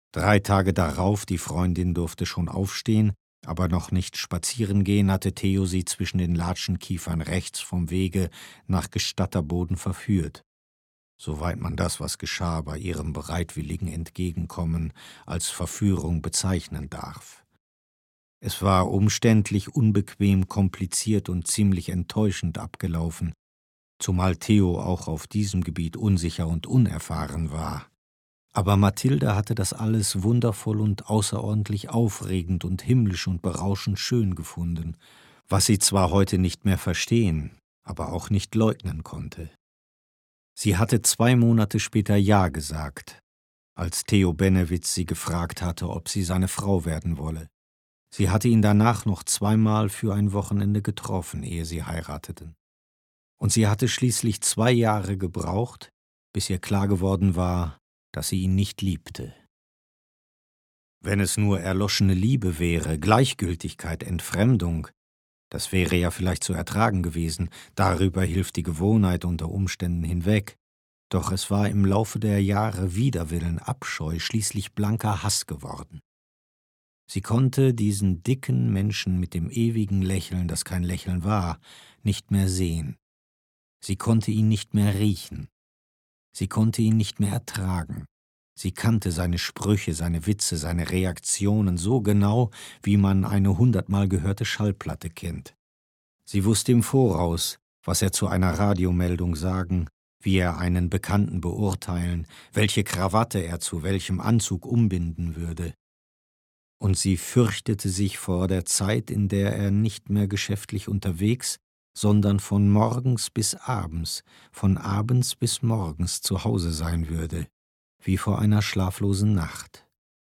3 Tage darauf, die Freundin durfte schon aufstehen, aber noch nicht spazieren gehen, hatte Theo sie zwischen den Latschenkiefern rechts vom Wege nach Gestatterboden verführt, soweit man das, was geschah, bei ihrem bereitwilligen Entgegenkommen als Verführung bezeichnen darf. Es war umständlich, unbequem, kompliziert und ziemlich enttäuschend abgelaufen, zumal Theo auch auf diesem Gebiet unsicher und unerfahren war. Aber Mathilde hatte das alles wundervoll und außerordentlich aufregend und himmlisch und berauschend schön gefunden, was sie zwar heute nicht mehr verstehen, aber auch nicht leugnen konnte. Sie hatte 2 Monate später Ja gesagt, als Theo Benewitz sie gefragt hatte, ob sie seine Frau werden wolle. Sie hatte ihn danach noch 2-mal für ein Wochenende getroffen, ehe sie heirateten. Und sie hatte schließlich 2 Jahre gebraucht, bis ihr klar geworden war, dass sie ihn nicht liebte. Wenn es nur erloschene Liebe wäre, Gleichgültigkeit, Entfremdung, das wäre ja vielleicht zu ertragen gewesen, darüber hilft die Gewohnheit unter Umständen hinweg. Doch es war im Laufe der Jahre Widerwillen, Abscheu, schließlich blanker Hass geworden. Sie konnte diesen dicken Menschen mit dem ewigen Lächeln, das kein Lächeln war, nicht mehr sehen. Sie konnte ihn nicht mehr riechen. Sie konnte ihn nicht mehr ertragen. Sie kannte seine Sprüche, seine Witze, seine Reaktionen so genau, wie man eine 100-mal gehörte Schallplatte kennt. Sie wusste im Voraus, was er zu einer Radiomeldung sagen, wie er einen Bekannten beurteilen, welche Krawatte er zu welchem Anzug umbinden würde. Und sie fürchtete sich vor der Zeit, in der er nicht mehr geschäftlich unterwegs, sondern von morgens bis abends, von abends bis morgens zu Hause sein würde, wie vor einer schlaflosen Nacht.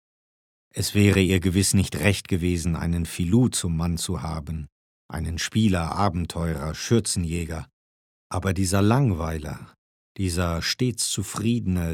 Es wäre ihr gewiss nicht recht gewesen, einen Filou zum Mann zu haben, einen Spieler, Abenteurer, Schürzenjäger, aber dieser Langweiler, dieser stets zufriedene,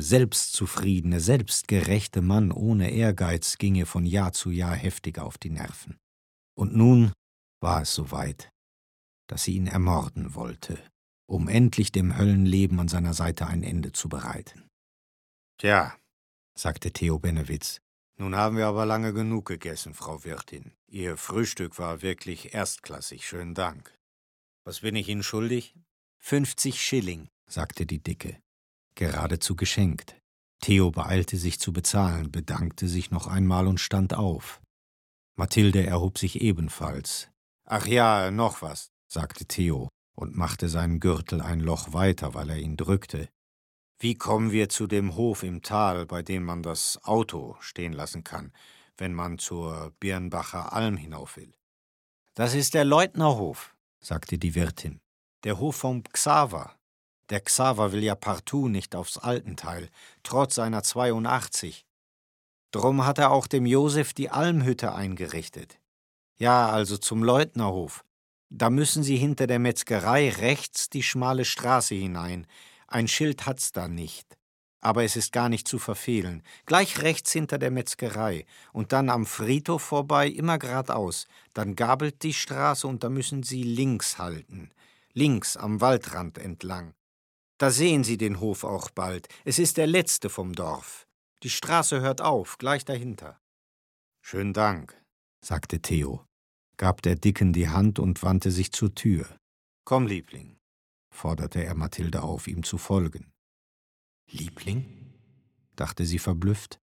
selbstgerechte Mann ohne Ehrgeiz ging ihr von Jahr zu Jahr heftiger auf die Nerven. Und nun war es soweit, dass sie ihn ermorden wollte, um endlich dem Höllenleben an seiner Seite ein Ende zu bereiten. »Tja«, sagte Theo Benewitz, »nun haben wir aber lange genug gegessen, Frau Wirtin. Ihr Frühstück war wirklich erstklassig, schönen Dank. Was bin ich Ihnen schuldig?« 50 Schilling, sagte die Dicke, geradezu geschenkt. Theo beeilte sich zu bezahlen, bedankte sich noch einmal und stand auf. Mathilde erhob sich ebenfalls. »Ach ja, noch was«, sagte Theo und machte seinem Gürtel ein Loch weiter, weil er ihn drückte. »Wie kommen wir zu dem Hof im Tal, bei dem man das Auto stehen lassen kann, wenn man zur Birnbacher Alm hinauf will?« »Das ist der Leutnerhof«, sagte die Wirtin. »Der Hof vom Xaver. Der Xaver will ja partout nicht aufs Altenteil, trotz seiner 82. Drum hat er auch dem Josef die Almhütte eingerichtet. Ja, also zum Leutnerhof. Da müssen Sie hinter der Metzgerei rechts die schmale Straße hinein. Ein Schild hat's da nicht. Aber es ist gar nicht zu verfehlen. Gleich rechts hinter der Metzgerei. Und dann am Friedhof vorbei, immer geradeaus. Dann gabelt die Straße und da müssen Sie links halten. Links am Waldrand entlang. Da sehen Sie den Hof auch bald. Es ist der letzte vom Dorf. Die Straße hört auf, gleich dahinter.« »Schönen Dank«, sagte Theo, gab der Dicken die Hand und wandte sich zur Tür. »Komm, Liebling«, forderte er Mathilde auf, ihm zu folgen. »Liebling?«, dachte sie verblüfft.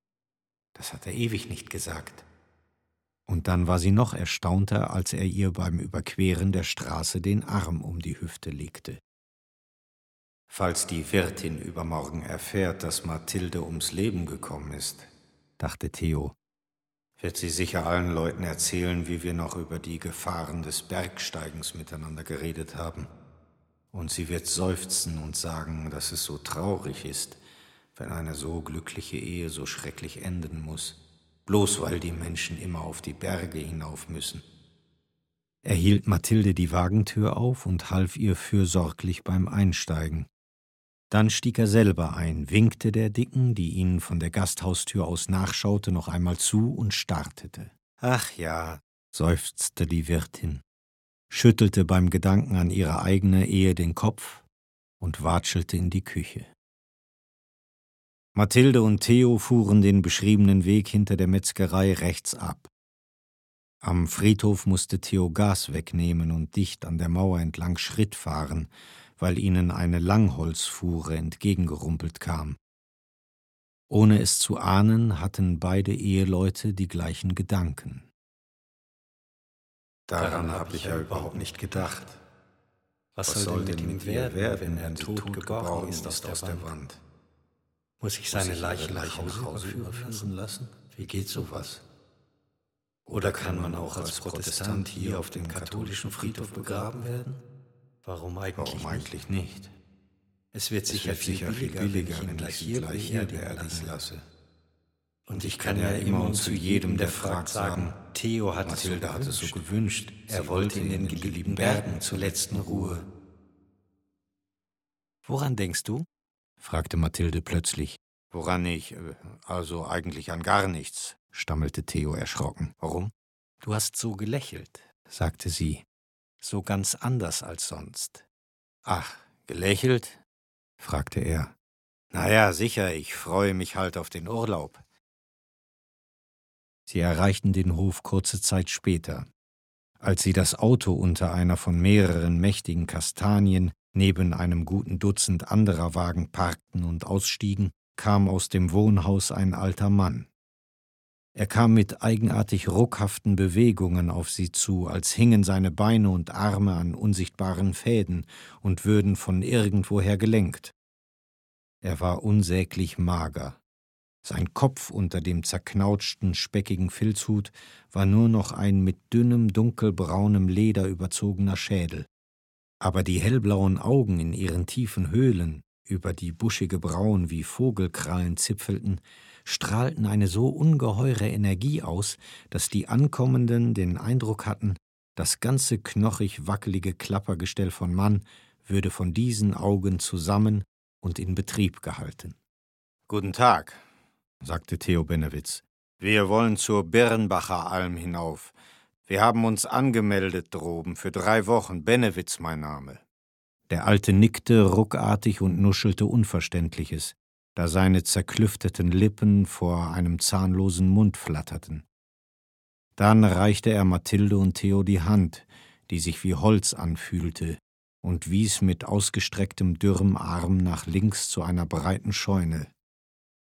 Das hat er ewig nicht gesagt. Und dann war sie noch erstaunter, als er ihr beim Überqueren der Straße den Arm um die Hüfte legte. »Falls die Wirtin übermorgen erfährt, dass Mathilde ums Leben gekommen ist«, dachte Theo, »wird sie sicher allen Leuten erzählen, wie wir noch über die Gefahren des Bergsteigens miteinander geredet haben. Und sie wird seufzen und sagen, dass es so traurig ist, wenn eine so glückliche Ehe so schrecklich enden muss, bloß weil die Menschen immer auf die Berge hinauf müssen.« Er hielt Mathilde die Wagentür auf und half ihr fürsorglich beim Einsteigen. Dann stieg er selber ein, winkte der Dicken, die ihn von der Gasthaustür aus nachschaute, noch einmal zu und startete. »Ach ja«, seufzte die Wirtin, schüttelte beim Gedanken an ihre eigene Ehe den Kopf und watschelte in die Küche. Mathilde und Theo fuhren den beschriebenen Weg hinter der Metzgerei rechts ab. Am Friedhof musste Theo Gas wegnehmen und dicht an der Mauer entlang Schritt fahren, weil ihnen eine Langholzfuhre entgegengerumpelt kam. Ohne es zu ahnen, hatten beide Eheleute die gleichen Gedanken. Daran habe ich ja überhaupt nicht gedacht. Was soll denn mit ihm werden, wenn er tot gebrochen ist aus der Wand? Muss ich seine Leiche nach Hause überführen lassen? Wie geht sowas? Oder kann man auch als Protestant hier auf dem katholischen Friedhof begraben werden? Warum eigentlich nicht? Es wird sicher viel billiger, wenn ich ihn gleich hier beerdigen lasse. Und ich kann ja immer und zu jedem, der fragt, sagen, Theo hat Mathilde hat es so gewünscht, er wollte in den geliebten Bergen zur letzten Ruhe. »Woran denkst du?« fragte Mathilde plötzlich. »Woran ich? Also eigentlich an gar nichts«, stammelte Theo erschrocken. »Warum?« »Du hast so gelächelt«, sagte sie, »so ganz anders als sonst.« »Ach, gelächelt?« fragte er. »Naja, sicher, ich freue mich halt auf den Urlaub.« Sie erreichten den Hof kurze Zeit später. Als sie das Auto unter einer von mehreren mächtigen Kastanien neben einem guten Dutzend anderer Wagen parkten und ausstiegen, kam aus dem Wohnhaus ein alter Mann. Er kam mit eigenartig ruckhaften Bewegungen auf sie zu, als hingen seine Beine und Arme an unsichtbaren Fäden und würden von irgendwoher gelenkt. Er war unsäglich mager. Sein Kopf unter dem zerknautschten, speckigen Filzhut war nur noch ein mit dünnem, dunkelbraunem Leder überzogener Schädel. Aber die hellblauen Augen in ihren tiefen Höhlen, über die buschige Brauen wie Vogelkrallen zipfelten, strahlten eine so ungeheure Energie aus, dass die Ankommenden den Eindruck hatten, das ganze knochig-wackelige Klappergestell von Mann würde von diesen Augen zusammen und in Betrieb gehalten. »Guten Tag«, sagte Theo Benewitz. »Wir wollen zur Birnbacher Alm hinauf. Wir haben uns angemeldet droben für 3 Wochen. Benewitz mein Name.« Der Alte nickte ruckartig und nuschelte Unverständliches, da seine zerklüfteten Lippen vor einem zahnlosen Mund flatterten. Dann reichte er Mathilde und Theo die Hand, die sich wie Holz anfühlte, und wies mit ausgestrecktem dürrem Arm nach links zu einer breiten Scheune,